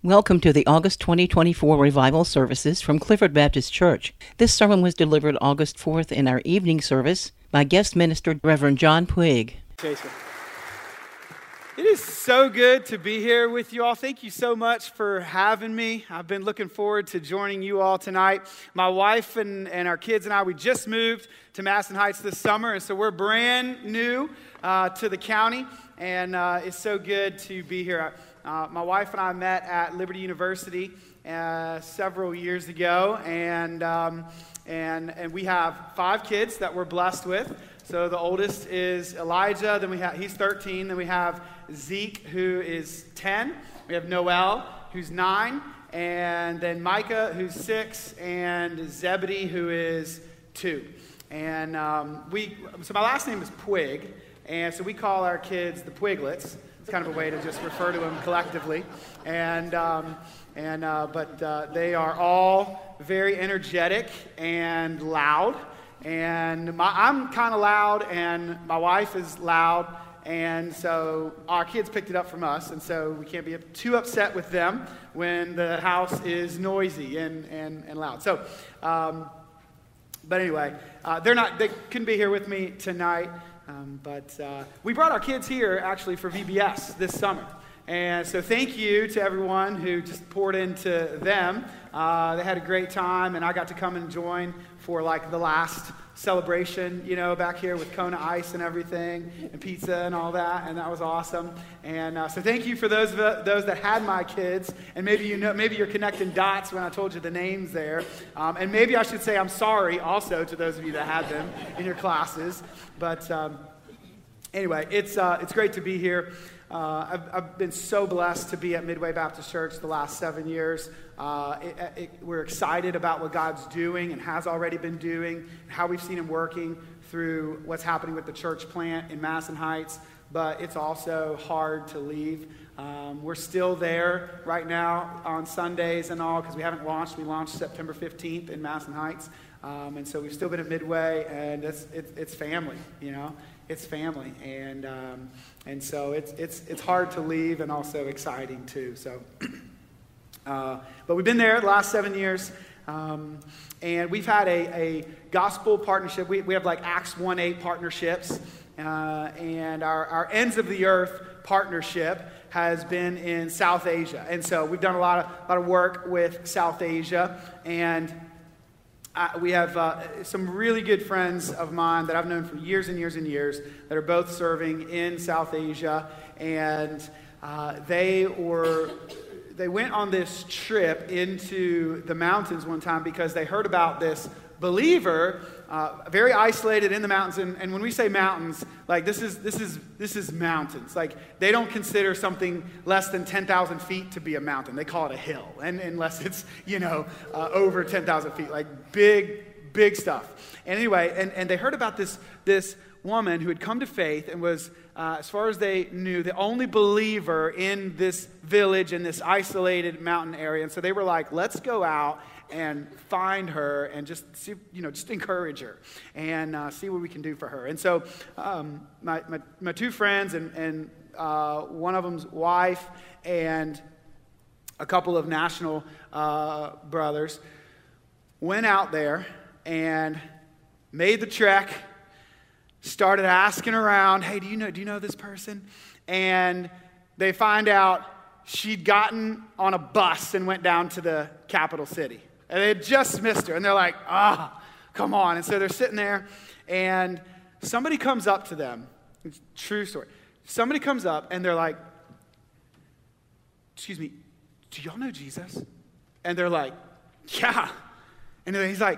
Welcome to the August 2024 revival services from Clifford Baptist Church. This sermon was delivered August 4th in our evening service by guest minister Reverend John Puig. Jason. It is so good to be here with you all. Thank you so much for having me. I've been looking forward to joining you all tonight. My wife and our kids and I, we just moved to Madison Heights this summer, and so we're brand new to the county, and it's so good to be here. My wife and I met at Liberty University several years ago, and we have 5 kids that we're blessed with. So the oldest is Elijah, then he's 13, then we have Zeke, who is 10, we have Noel, who's 9, and then Micah, who's 6, and Zebedee, who is 2. And so my last name is Puig, and so we call our kids the Puiglets. It's kind of a way to just refer to them collectively, but they are all very energetic and loud, and I'm kind of loud, and my wife is loud, and so our kids picked it up from us, and so we can't be too upset with them when the house is noisy and loud. So, but anyway, they couldn't be here with me tonight. But we brought our kids here actually for VBS this summer. And so thank you to everyone who just poured into them. They had a great time, and I got to come and join for like the last celebration, back here with Kona Ice and everything, and pizza and all that, and that was awesome. And so thank you for those that had my kids, and maybe you're connecting dots when I told you the names there. And maybe I should say I'm sorry also to those of you that had them in your classes. But anyway, it's great to be here. I've been so blessed to be at Midway Baptist Church the last 7 years. We're excited about what God's doing and has already been doing, how we've seen Him working through what's happening with the church plant in Madison Heights, but it's also hard to leave. We're still there right now on Sundays and all because we haven't launched. We launched September 15th in Madison Heights, and so we've still been at Midway, and it's family, It's family, and so it's hard to leave and also exciting too. So, but we've been there the last 7 years, and we've had a gospel partnership. We have like Acts 1:8 partnerships, and our Ends of the Earth partnership has been in South Asia, and so we've done a lot of work with South Asia, and we have some really good friends of mine that I've known for years and years and years that are both serving in South Asia, and they went on this trip into the mountains one time because they heard about this believer, very isolated in the mountains, and when we say mountains, like this is mountains. Like they don't consider something less than 10,000 feet to be a mountain. They call it a hill, and unless it's over 10,000 feet, like big stuff. And anyway, and they heard about this woman who had come to faith and was, as far as they knew, the only believer in this village in this isolated mountain area. And so they were like, let's go out and find her and just see, just encourage her and see what we can do for her. And so my 2 friends and one of them's wife and a couple of national brothers went out there and made the trek, started asking around, hey, do you know this person? And they find out she'd gotten on a bus and went down to the capital city. And they had just missed her. And they're like, come on. And so they're sitting there, and somebody comes up to them. It's a true story. Somebody comes up, and they're like, excuse me, do y'all know Jesus? And they're like, yeah. And he's like,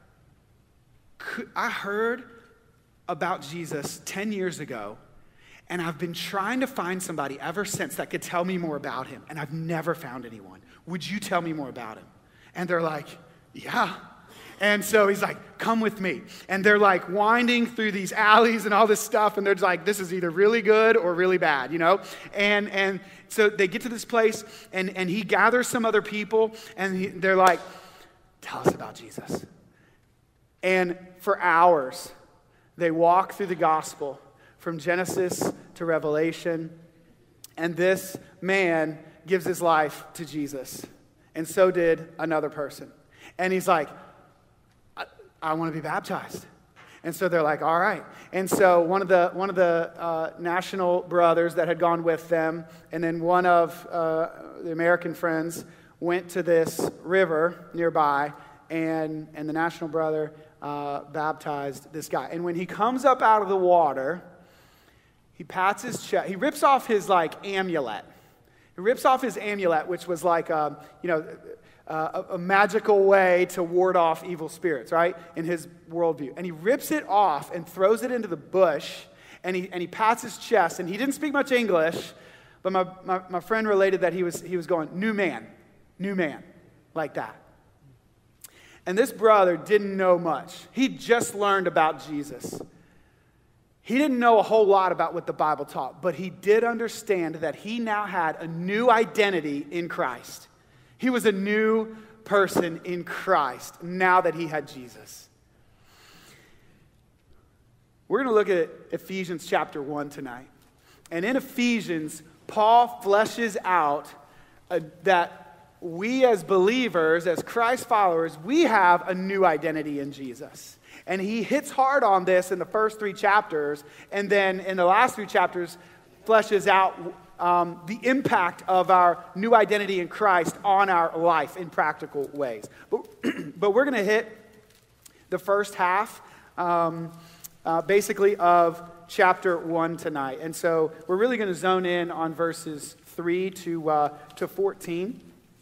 I heard about Jesus 10 years ago, and I've been trying to find somebody ever since that could tell me more about him, and I've never found anyone. Would you tell me more about him? And they're like, yeah. And so he's like, come with me. And they're like winding through these alleys and all this stuff, and they're just like, this is either really good or really bad, And so they get to this place, and he gathers some other people, and they're like, tell us about Jesus. And for hours, they walk through the gospel from Genesis to Revelation, and this man gives his life to Jesus. And so did another person. And he's like, I want to be baptized. And so they're like, all right. And so one of the national brothers that had gone with them, and then one of the American friends went to this river nearby, and the national brother baptized this guy. And when he comes up out of the water, he pats his chest. He rips off his amulet. He rips off his amulet, which was like a magical way to ward off evil spirits, right? In his worldview. And he rips it off and throws it into the bush, and he pats his chest. And he didn't speak much English, but my friend related that he was going, new man, like that. And this brother didn't know much. He just learned about Jesus. He didn't know a whole lot about what the Bible taught, but he did understand that he now had a new identity in Christ. He was a new person in Christ now that he had Jesus. We're going to look at Ephesians chapter 1 tonight. And in Ephesians, Paul fleshes out that we as believers, as Christ followers, we have a new identity in Jesus. And he hits hard on this in the first 3 chapters, and then in the last 3 chapters fleshes out the impact of our new identity in Christ on our life in practical ways. But we're going to hit the first half, basically, of chapter 1 tonight. And so we're really going to zone in on verses 3 to 14.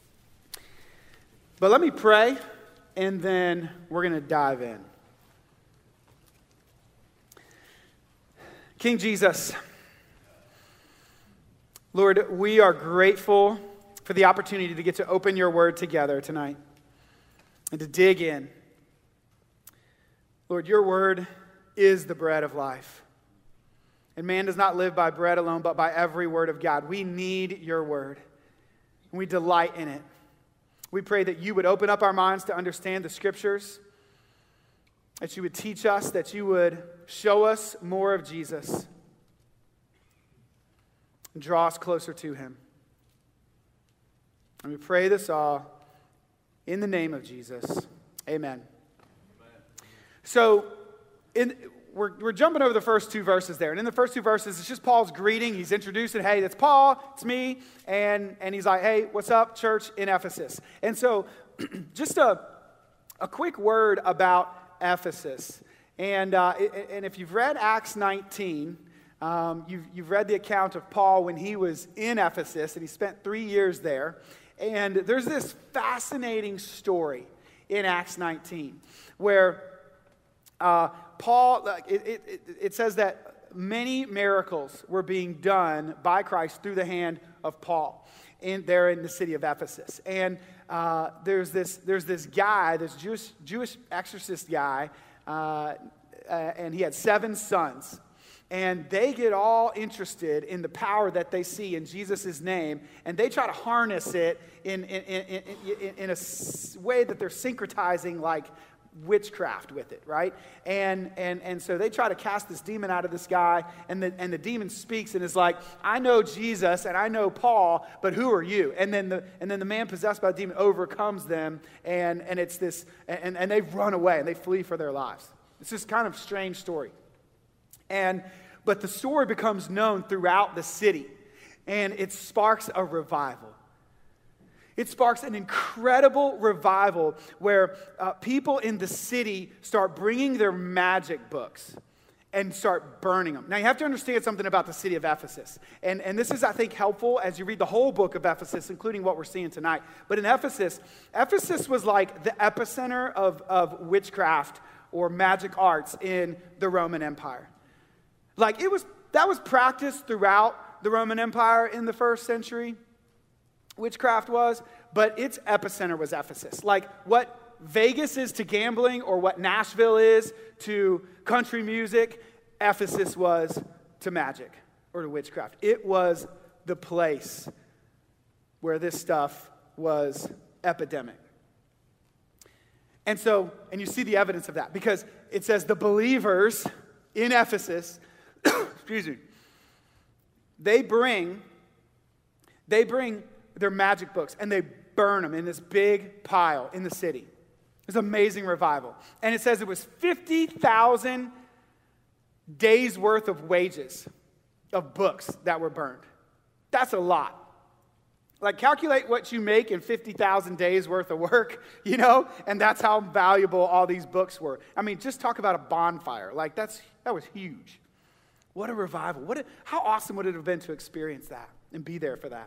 But let me pray, and then we're going to dive in. King Jesus, Lord, we are grateful for the opportunity to get to open your word together tonight and to dig in. Lord, your word is the bread of life. And man does not live by bread alone, but by every word of God. We need your word, and we delight in it. We pray that you would open up our minds to understand the scriptures, that you would teach us, that you would show us more of Jesus and draw us closer to him. And we pray this all in the name of Jesus. Amen. So we're jumping over the first 2 verses there. And in the first 2 verses, it's just Paul's greeting. He's introducing, hey, that's Paul, it's me. And he's like, hey, what's up, church in Ephesus? And so just a quick word about Ephesus. And if you've read Acts 19, you've read the account of Paul when he was in Ephesus, and he spent 3 years there. And there's this fascinating story in Acts 19 where Paul, it says that many miracles were being done by Christ through the hand of Paul there in the city of Ephesus. And there's this guy, this Jewish exorcist guy, and he had 7 sons. And they get all interested in the power that they see in Jesus' name, and they try to harness it in a way that they're syncretizing like witchcraft with it, right? And so they try to cast this demon out of this guy, and the demon speaks and is like, I know Jesus and I know Paul, but who are you? And then the man possessed by the demon overcomes them, and it's this, and they run away and they flee for their lives. It's this kind of strange story. But the story becomes known throughout the city, and it sparks a revival. It sparks an incredible revival where people in the city start bringing their magic books and start burning them. Now, you have to understand something about the city of Ephesus. And this is, I think, helpful as you read the whole book of Ephesus, including what we're seeing tonight. But in Ephesus was like the epicenter of witchcraft or magic arts in the Roman Empire. Like, that was practiced throughout the Roman Empire in the first century. Witchcraft was, but its epicenter was Ephesus. Like what Vegas is to gambling or what Nashville is to country music, Ephesus was to magic or to witchcraft. It was the place where this stuff was epidemic. And you see the evidence of that because it says the believers in Ephesus, excuse me, they bring their magic books, and they burn them in this big pile in the city. It's an amazing revival. And it says it was 50,000 days worth of wages of books that were burned. That's a lot. Like, calculate what you make in 50,000 days worth of work, and that's how valuable all these books were. I mean, just talk about a bonfire. Like, that was huge. What a revival. How awesome would it have been to experience that and be there for that?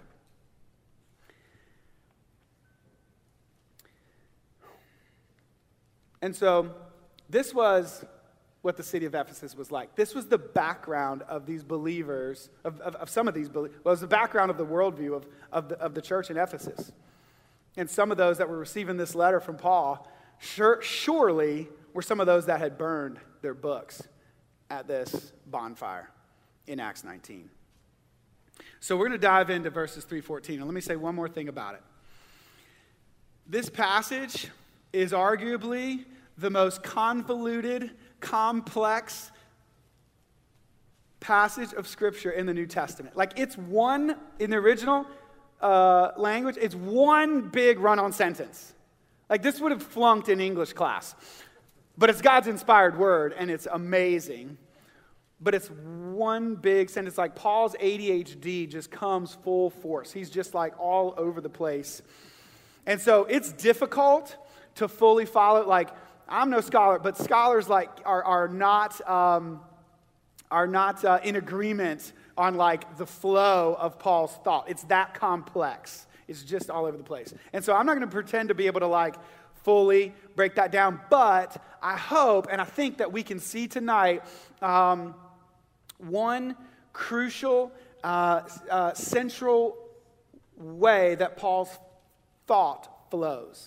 And so, this was what the city of Ephesus was like. This was the background of these believers, of some of these believers. Well, it was the background of the worldview of the church in Ephesus. And some of those that were receiving this letter from Paul surely were some of those that had burned their books at this bonfire in Acts 19. So we're going to dive into verses 3-14. And let me say one more thing about it. This passage is arguably the most convoluted, complex passage of Scripture in the New Testament. Like, it's one, in the original language, it's one big run-on sentence. Like, this would have flunked in English class. But it's God's inspired word, and it's amazing. But it's one big sentence. Like, Paul's ADHD just comes full force. He's just, like, all over the place. And so it's difficult to fully follow. Like, I'm no scholar, but scholars are not in agreement on like the flow of Paul's thought. It's that complex. It's just all over the place. And so I'm not going to pretend to be able to like fully break that down, but I hope and I think that we can see tonight one crucial, central way that Paul's thought flows.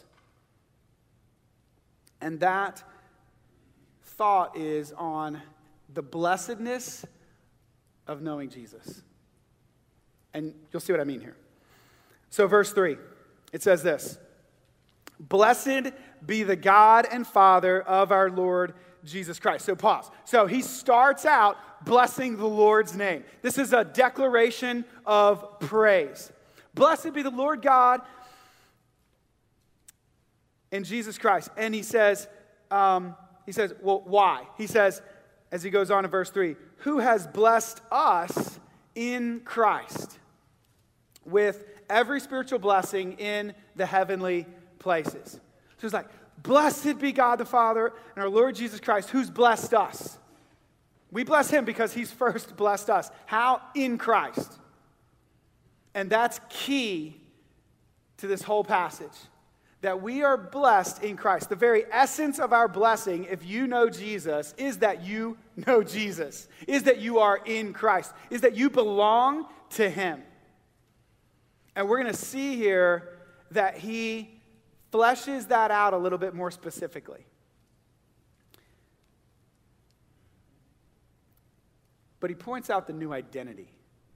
And that thought is on the blessedness of knowing Jesus. And you'll see what I mean here. So verse 3, it says this: "Blessed be the God and Father of our Lord Jesus Christ." So pause. So he starts out blessing the Lord's name. This is a declaration of praise. Blessed be the Lord God in Jesus Christ. And he says, well, why? He says, as he goes on in verse 3, who has blessed us in Christ with every spiritual blessing in the heavenly places. So it's like, blessed be God the Father and our Lord Jesus Christ, who's blessed us. We bless him because he's first blessed us. How? In Christ. And that's key to this whole passage. That we are blessed in Christ. The very essence of our blessing, if you know Jesus, is that you know Jesus. Is that you are in Christ. Is that you belong to him. And we're going to see here that he fleshes that out a little bit more specifically. But he points out the new identity.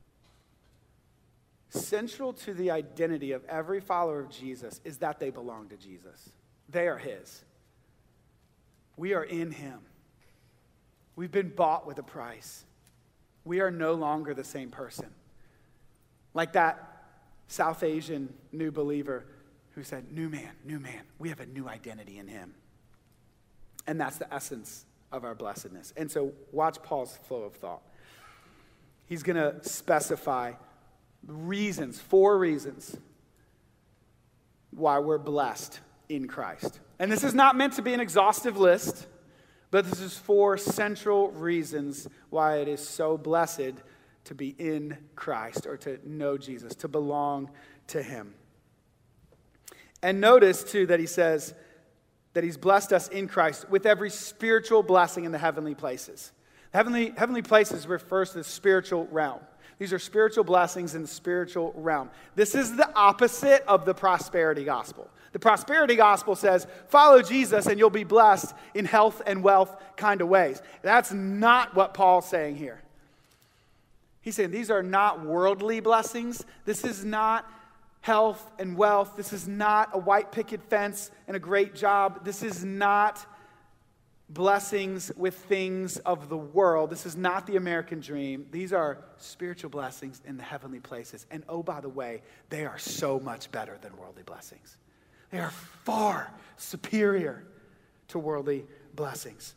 Central to the identity of every follower of Jesus is that they belong to Jesus. They are his. We are in him. We've been bought with a price. We are no longer the same person. Like that South Asian new believer who said, new man, we have a new identity in him. And that's the essence of our blessedness. And so watch Paul's flow of thought. He's going to specify reasons, 4 reasons why we're blessed in Christ. And this is not meant to be an exhaustive list, but this is 4 central reasons why it is so blessed to be in Christ or to know Jesus, to belong to him. And notice, too, that he says that he's blessed us in Christ with every spiritual blessing in the heavenly places. Heavenly places refers to the spiritual realm. These are spiritual blessings in the spiritual realm. This is the opposite of the prosperity gospel. The prosperity gospel says, follow Jesus and you'll be blessed in health and wealth kind of ways. That's not what Paul's saying here. He's saying these are not worldly blessings. This is not health and wealth. This is not a white picket fence and a great job. This is not blessings with things of the world. This is not the American dream. These are spiritual blessings in the heavenly places. And oh, by the way, they are so much better than worldly blessings. They are far superior to worldly blessings.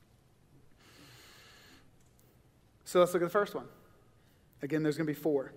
So let's look at the first one. Again, there's going to be 4.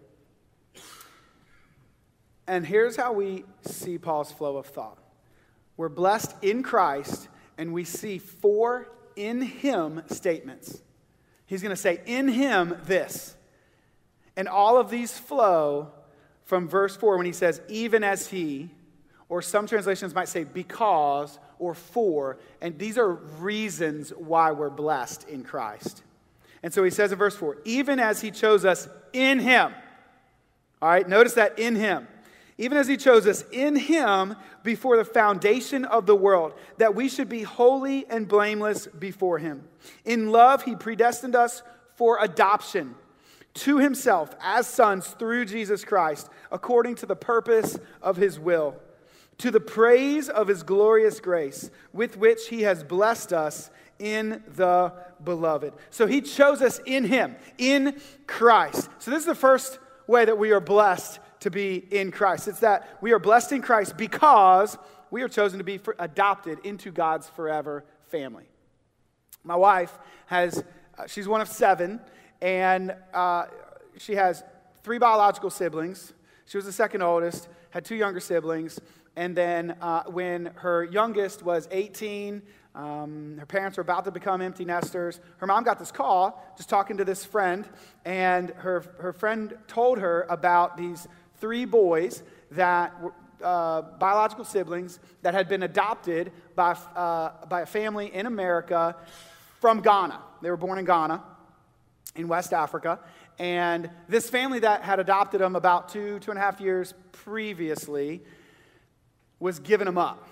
And here's how we see Paul's flow of thought. We're blessed in Christ, and we see 4 in him statements. He's going to say, in him, this. And all of these flow from verse 4 when he says, even as he, or some translations might say because or for. And these are reasons why we're blessed in Christ. And so he says in verse 4, even as he chose us in him. All right, notice that in him. Even as he chose us in him before the foundation of the world, that we should be holy and blameless before him. In love, he predestined us for adoption to himself as sons through Jesus Christ, according to the purpose of his will, to the praise of his glorious grace, with which he has blessed us in the beloved. So he chose us in him, in Christ. So this is the first way that we are blessed to be in Christ. It's that we are blessed in Christ because we are chosen to be adopted into God's forever family. My wife she's one of 7, and she has 3 biological siblings. She was the second oldest, had 2 younger siblings, and then when her youngest was 18, her parents were about to become empty nesters. Her mom got this call, just talking to this friend, and her friend told her about these 3 boys that were biological siblings that had been adopted by a family in America from Ghana. They were born in Ghana, in West Africa. And this family that had adopted them about 2.5 years previously was giving them up.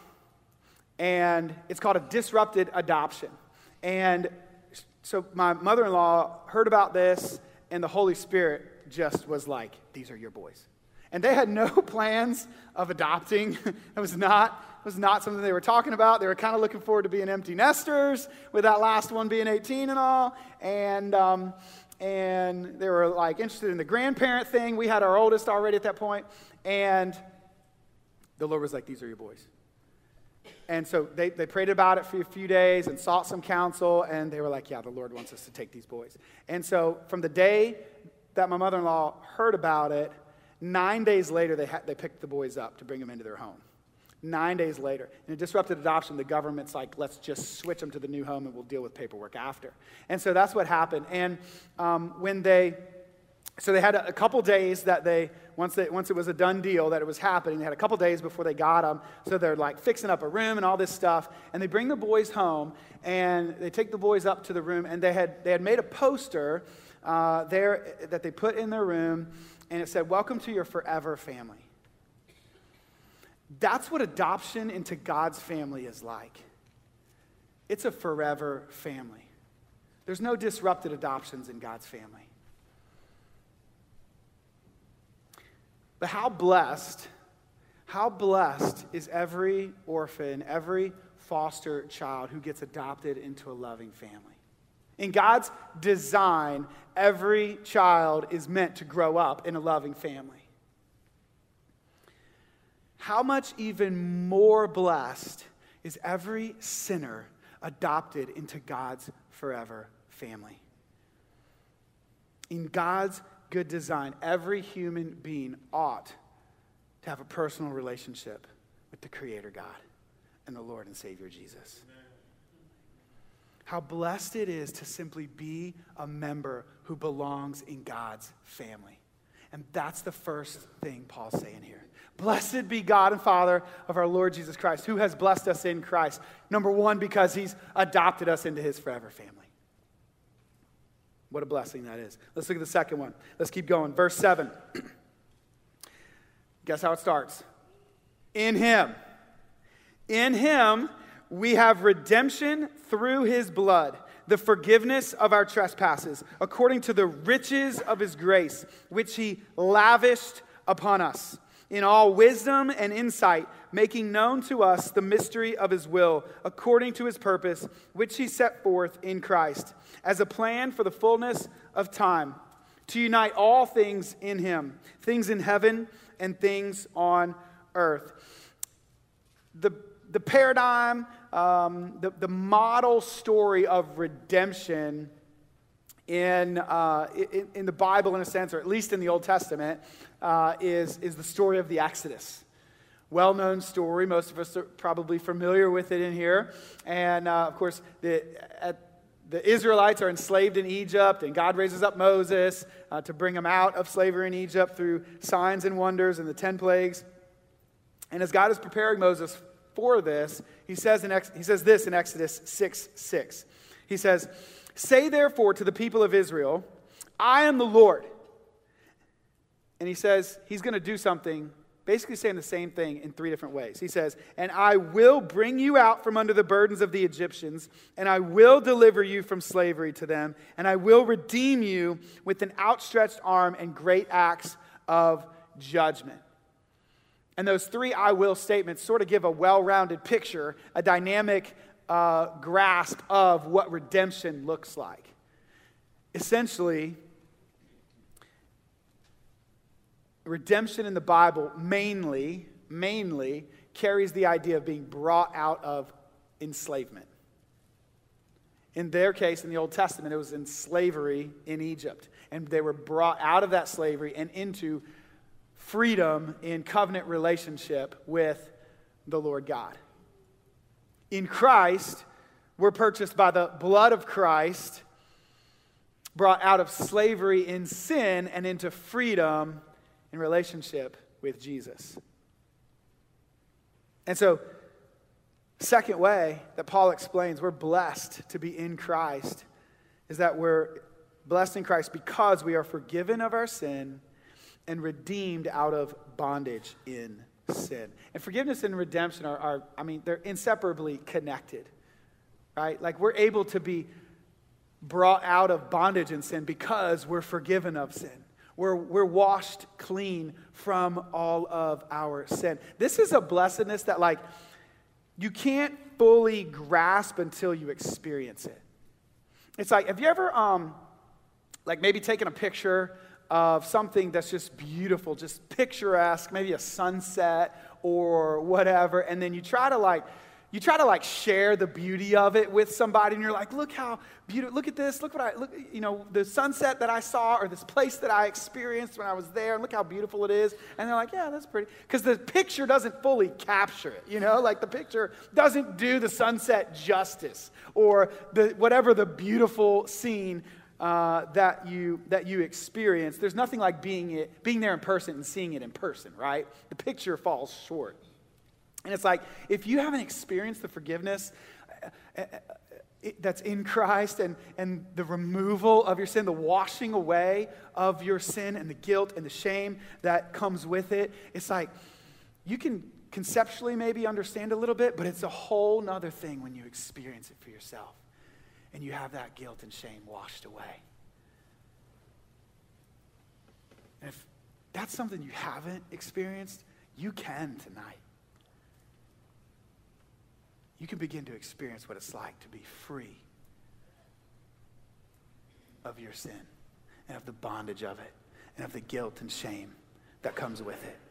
And it's called a disrupted adoption. And so my mother-in-law heard about this, and the Holy Spirit just was like, these are your boys. And they had no plans of adopting. It was not something they were talking about. They were kind of looking forward to being empty nesters, with that last one being 18 and all. And they were like interested in the grandparent thing. We had our oldest already at that point. And the Lord was like, these are your boys. And so they prayed about it for a few days and sought some counsel. And they were like, yeah, the Lord wants us to take these boys. And so from the day that my mother-in-law heard about it, 9 days later, they picked the boys up to bring them into their home. 9 days later. In a disrupted adoption, the government's like, let's just switch them to the new home and we'll deal with paperwork after. And so that's what happened. And so they had a couple days that once it was a done deal that it was happening, they had a couple days before they got them. So they're like fixing up a room and all this stuff. And they bring the boys home, and they take the boys up to the room, and they had made a poster there that they put in their room, and it said, welcome to your forever family. That's what adoption into God's family is like. It's a forever family. There's no disrupted adoptions in God's family. But how blessed is every orphan, every foster child who gets adopted into a loving family. In God's design, every child is meant to grow up in a loving family. How much even more blessed is every sinner adopted into God's forever family? In God's good design, every human being ought to have a personal relationship with the Creator God and the Lord and Savior Jesus. Amen. How blessed it is to simply be a member who belongs in God's family. And that's the first thing Paul's saying here. Blessed be God and Father of our Lord Jesus Christ, who has blessed us in Christ. Number 1, because he's adopted us into his forever family. What a blessing that is. Let's look at the second one. Let's keep going. Verse 7. Guess how it starts? In him. In him we have redemption through his blood, the forgiveness of our trespasses, according to the riches of his grace, which he lavished upon us. in all wisdom and insight, making known to us the mystery of his will, according to his purpose, which he set forth in Christ, as a plan for the fullness of time, to unite all things in him, things in heaven and things on earth. The paradigm, the model story of redemption in the Bible, in a sense, or at least in the Old Testament, is the story of the Exodus. Well-known story. Most of us are probably familiar with it in here. And, of course, the Israelites are enslaved in Egypt, and God raises up Moses to bring them out of slavery in Egypt through signs and wonders and the 10 plagues. And as God is preparing Moses for this, he says this in Exodus 6:6. He says, "Say therefore to the people of Israel, I am the Lord." And he says he's going to do something, basically saying the same thing in 3 different ways. He says, "And I will bring you out from under the burdens of the Egyptians, and I will deliver you from slavery to them, and I will redeem you with an outstretched arm and great acts of judgment." And those 3 "I will" statements sort of give a well-rounded picture, a dynamic grasp of what redemption looks like. Essentially, redemption in the Bible mainly carries the idea of being brought out of enslavement. In their case, in the Old Testament, it was in slavery in Egypt. And they were brought out of that slavery and into freedom in covenant relationship with the Lord God. In Christ, we're purchased by the blood of Christ, brought out of slavery in sin and into freedom in relationship with Jesus. And so, second way that Paul explains we're blessed to be in Christ is that we're blessed in Christ because we are forgiven of our sin and redeemed out of bondage in sin. And forgiveness and redemption they're inseparably connected, right? Like we're able to be brought out of bondage in sin because we're forgiven of sin. We're washed clean from all of our sin. This is a blessedness that you can't fully grasp until you experience it. It's like, have you ever maybe taken a picture of something that's just beautiful, just picturesque, maybe a sunset or whatever, and then you try to share the beauty of it with somebody, and you're like, look how beautiful, look at this, the sunset that I saw, or this place that I experienced when I was there, and look how beautiful it is. And they're like, yeah, that's pretty. Because the picture doesn't fully capture it, the picture doesn't do the sunset justice, or whatever the beautiful scene that you experience. There's nothing like being there in person and seeing it in person, right? The picture falls short. And it's like, if you haven't experienced the forgiveness that's in Christ and the removal of your sin, the washing away of your sin and the guilt and the shame that comes with it, it's like you can conceptually maybe understand a little bit, but it's a whole nother thing when you experience it for yourself and you have that guilt and shame washed away. And if that's something you haven't experienced, you can tonight. You can begin to experience what it's like to be free of your sin and of the bondage of it and of the guilt and shame that comes with it.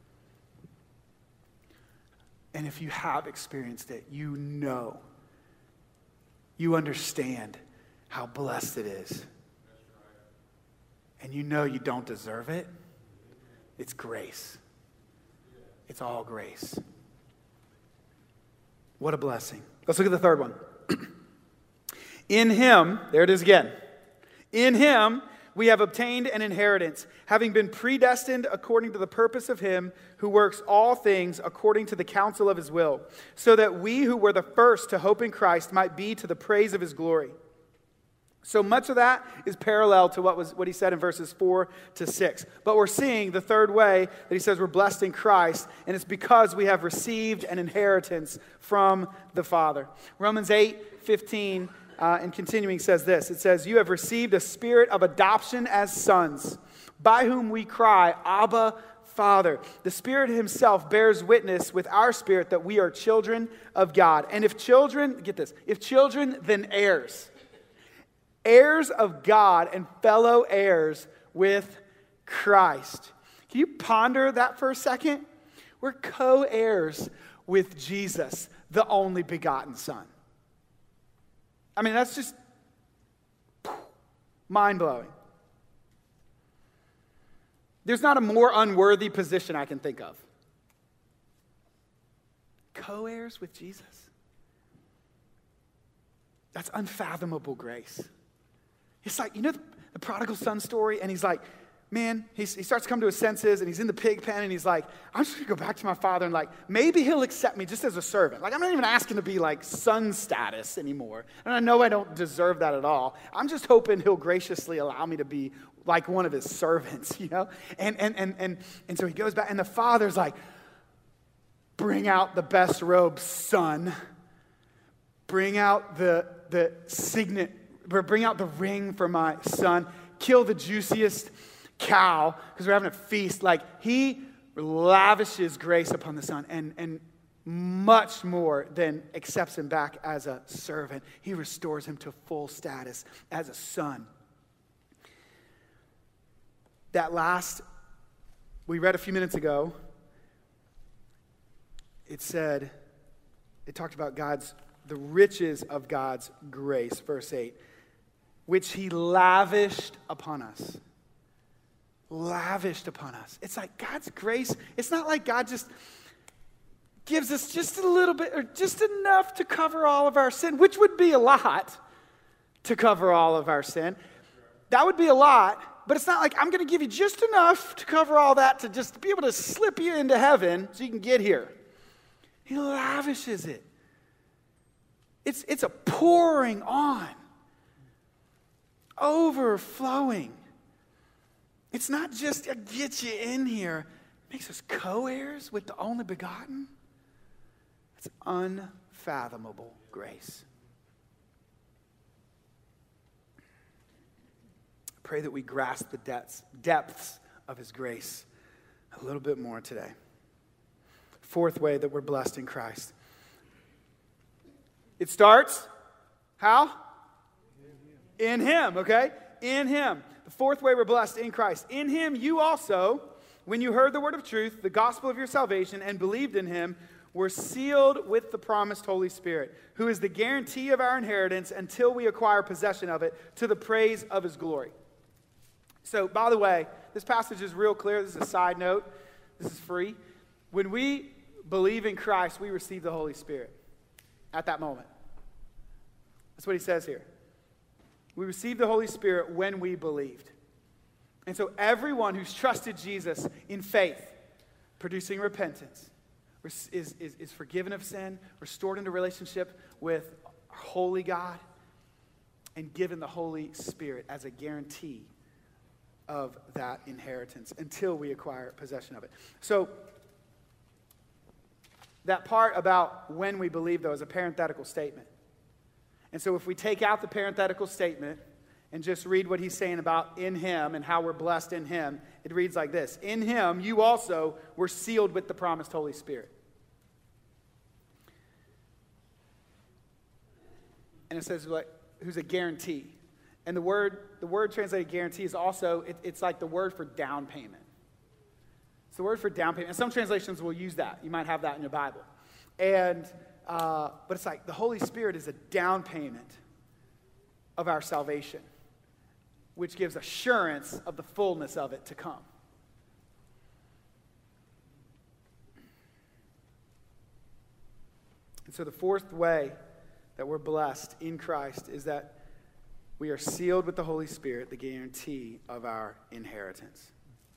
And if you have experienced it, you know, you understand how blessed it is. And you know you don't deserve it. It's grace. It's all grace. What a blessing. Let's look at the third one. In him, there it is again. In him, we have obtained an inheritance, having been predestined according to the purpose of him who works all things according to the counsel of his will, so that we who were the first to hope in Christ might be to the praise of his glory. So much of that is parallel to what he said in verses 4 to 6. But we're seeing the third way that he says we're blessed in Christ, and it's because we have received an inheritance from the Father. Romans 8:15 and continuing says this. It says, "You have received a spirit of adoption as sons, by whom we cry, Abba, Father. The Spirit himself bears witness with our spirit that we are children of God. And if children, get this, if children, then heirs. Heirs of God and fellow heirs with Christ. Can you ponder that for a second? We're co-heirs with Jesus, the only begotten Son. I mean, that's just mind-blowing. There's not a more unworthy position I can think of. Co-heirs with Jesus. That's unfathomable grace. It's like, you know the prodigal son story? And he's like, man, he starts to come to his senses, and he's in the pig pen, and he's like, I'm just going to go back to my father, and like, maybe he'll accept me just as a servant. Like, I'm not even asking to be like son status anymore. And I know I don't deserve that at all. I'm just hoping he'll graciously allow me to be like one of his servants, you know? And so he goes back, and the father's like, bring out the best robe, son. Bring out the signet, bring out the ring for my son. Kill the juiciest cow, because we're having a feast. Like, he lavishes grace upon the son, and much more than accepts him back as a servant. He restores him to full status as a son. That last, we read a few minutes ago, it talked about the riches of God's grace, verse 8, which he lavished upon us. Lavished upon us. It's like God's grace, it's not like God just gives us just a little bit or just enough to cover all of our sin, which would be a lot to cover all of our sin. That would be a lot. But it's not like I'm going to give you just enough to cover all that to just be able to slip you into heaven so you can get here. He lavishes it. It's a pouring on. Overflowing. It's not just get you in here. It makes us co-heirs with the only begotten. It's unfathomable grace. Pray that we grasp the depths of his grace a little bit more today. Fourth way that we're blessed in Christ. It starts, how? In him, okay? In him. The fourth way we're blessed in Christ. In him you also, when you heard the word of truth, the gospel of your salvation, and believed in him, were sealed with the promised Holy Spirit, who is the guarantee of our inheritance until we acquire possession of it, to the praise of his glory. So, by the way, this passage is real clear. This is a side note. This is free. When we believe in Christ, we receive the Holy Spirit at that moment. That's what he says here. We received the Holy Spirit when we believed. And so everyone who's trusted Jesus in faith, producing repentance, is forgiven of sin, restored into relationship with our holy God, and given the Holy Spirit as a guarantee of that inheritance until we acquire possession of it. So that part about when we believe, though, is a parenthetical statement. And so if we take out the parenthetical statement and just read what he's saying about in him and how we're blessed in him, it reads like this. In him, you also were sealed with the promised Holy Spirit. And it says, like, who's a guarantee. And the word translated guarantee is also, it's like the word for down payment. It's the word for down payment. And some translations will use that. You might have that in your Bible. And but it's like the Holy Spirit is a down payment of our salvation, which gives assurance of the fullness of it to come. And so the fourth way that we're blessed in Christ is that we are sealed with the Holy Spirit, the guarantee of our inheritance.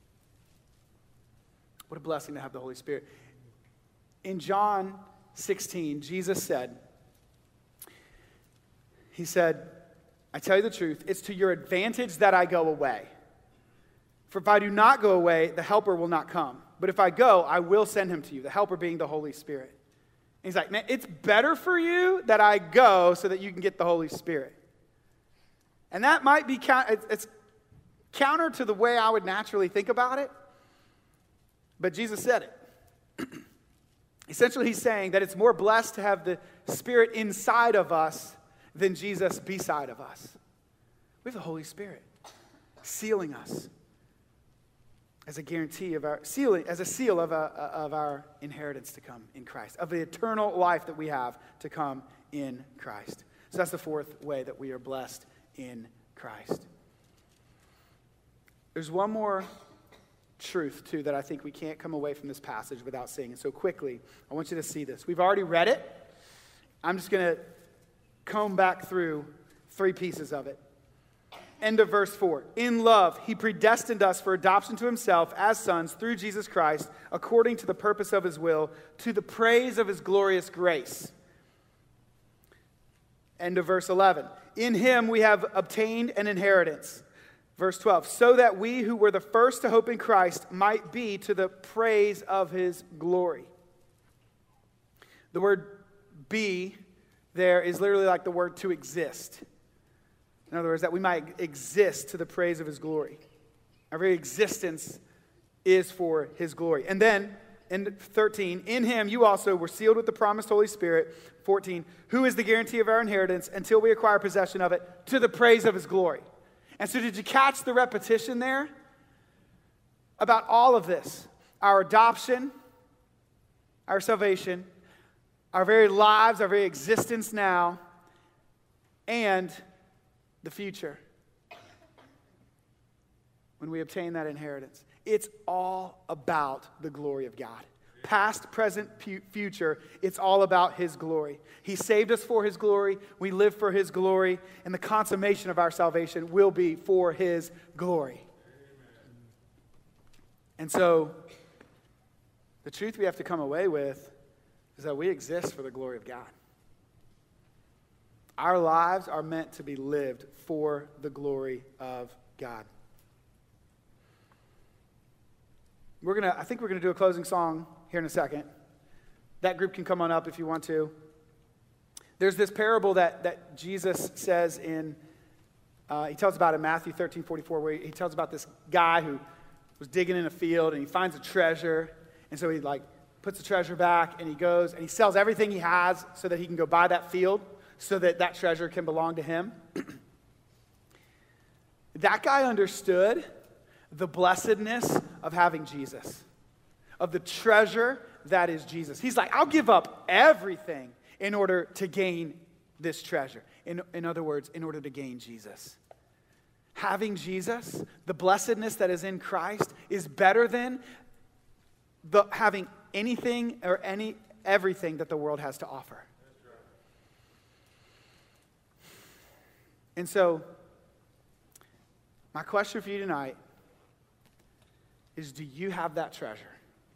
What a blessing to have the Holy Spirit. In John 16, Jesus said, he said, I tell you the truth, it's to your advantage that I go away. For if I do not go away, the Helper will not come. But if I go, I will send him to you, the Helper being the Holy Spirit. And he's like, man, it's better for you that I go so that you can get the Holy Spirit. And that might be, it's counter to the way I would naturally think about it. But Jesus said it. Essentially, he's saying that it's more blessed to have the Spirit inside of us than Jesus beside of us. We have the Holy Spirit sealing us as a guarantee of our sealing, as a seal of our inheritance to come in Christ, of the eternal life that we have to come in Christ. So that's the fourth way that we are blessed in Christ. There's one more truth, too, that I think we can't come away from this passage without seeing. And so quickly, I want you to see this. We've already read it. I'm just going to comb back through 3 pieces of it. End of verse 4. In love, he predestined us for adoption to himself as sons through Jesus Christ, according to the purpose of his will, to the praise of his glorious grace. End of verse 11. In him we have obtained an inheritance. Verse 12. So that we who were the first to hope in Christ might be to the praise of his glory. The word be there is literally like the word to exist. In other words, that we might exist to the praise of his glory. Our very existence is for his glory. And then, in 13, in him you also were sealed with the promised Holy Spirit. 14, who is the guarantee of our inheritance until we acquire possession of it to the praise of his glory. And so did you catch the repetition there? About all of this. Our adoption, our salvation, our very lives, our very existence now, and the future, when we obtain that inheritance. It's all about the glory of God. Past, present, future, it's all about his glory. He saved us for his glory. We live for his glory. And the consummation of our salvation will be for his glory. And so, the truth we have to come away with is that we exist for the glory of God. Our lives are meant to be lived for the glory of God. I think we're going to do a closing song here in a second. That group can come on up if you want to. There's this parable that Jesus says he tells about in Matthew 13:44, where he tells about this guy who was digging in a field and he finds a treasure. And so he puts the treasure back and he goes and he sells everything he has so that he can go buy that field, so that treasure can belong to him. That guy understood the blessedness of having Jesus, of the treasure that is Jesus. He's like, I'll give up everything in order to gain this treasure. In other words, in order to gain Jesus. Having Jesus, the blessedness that is in Christ, is better than having anything or everything that the world has to offer. And so, my question for you tonight is, do you have that treasure?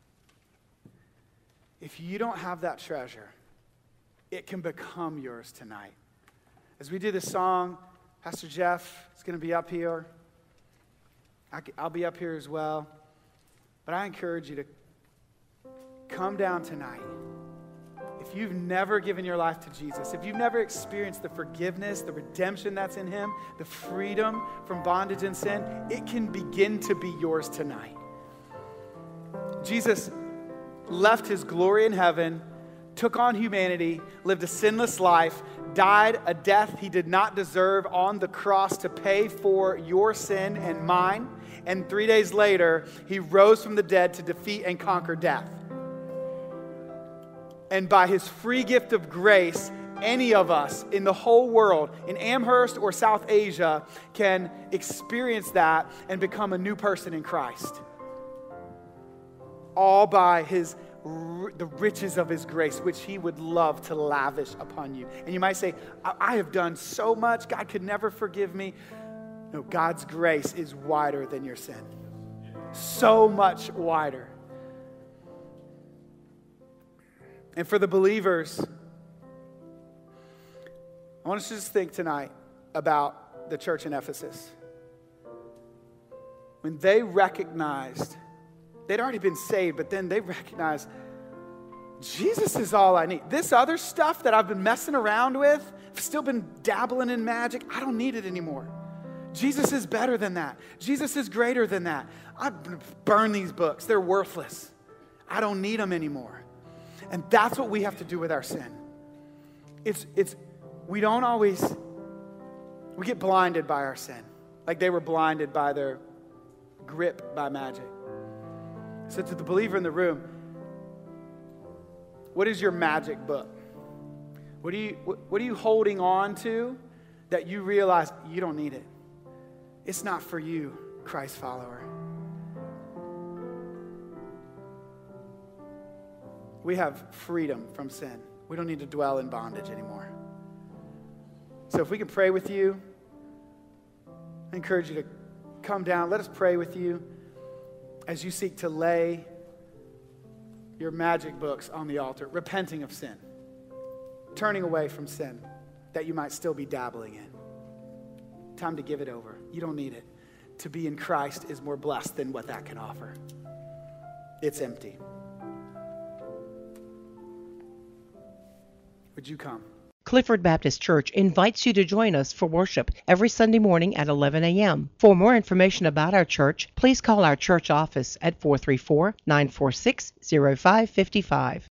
If you don't have that treasure, it can become yours tonight. As we do this song, Pastor Jeff is going to be up here. I'll be up here as well. But I encourage you to come down tonight. If you've never given your life to Jesus, if you've never experienced the forgiveness, the redemption that's in him, the freedom from bondage and sin, it can begin to be yours tonight. Jesus left his glory in heaven, took on humanity, lived a sinless life, died a death he did not deserve on the cross to pay for your sin and mine, and 3 days later, he rose from the dead to defeat and conquer death. And by his free gift of grace, any of us in the whole world, in Amherst or South Asia, can experience that and become a new person in Christ. All by the riches of his grace, which he would love to lavish upon you. And you might say, I have done so much, God could never forgive me. No, God's grace is wider than your sin. So much wider. And for the believers, I want us to just think tonight about the church in Ephesus. When they recognized, they'd already been saved, but then they recognized, Jesus is all I need. This other stuff that I've been messing around with, I've still been dabbling in magic, I don't need it anymore. Jesus is better than that. Jesus is greater than that. I burn these books. They're worthless. I don't need them anymore. And that's what we have to do with our sin. We get blinded by our sin. Like they were blinded by their grip by magic. So to the believer in the room, what is your magic book? What are you holding on to that you realize you don't need it? It's not for you, Christ follower. We have freedom from sin. We don't need to dwell in bondage anymore. So if we can pray with you, I encourage you to come down. Let us pray with you as you seek to lay your magic books on the altar, repenting of sin, turning away from sin that you might still be dabbling in. Time to give it over. You don't need it. To be in Christ is more blessed than what that can offer. It's empty. Would you come? Clifford Baptist Church invites you to join us for worship every Sunday morning at 11 a.m. For more information about our church, please call our church office at 434-946-0555.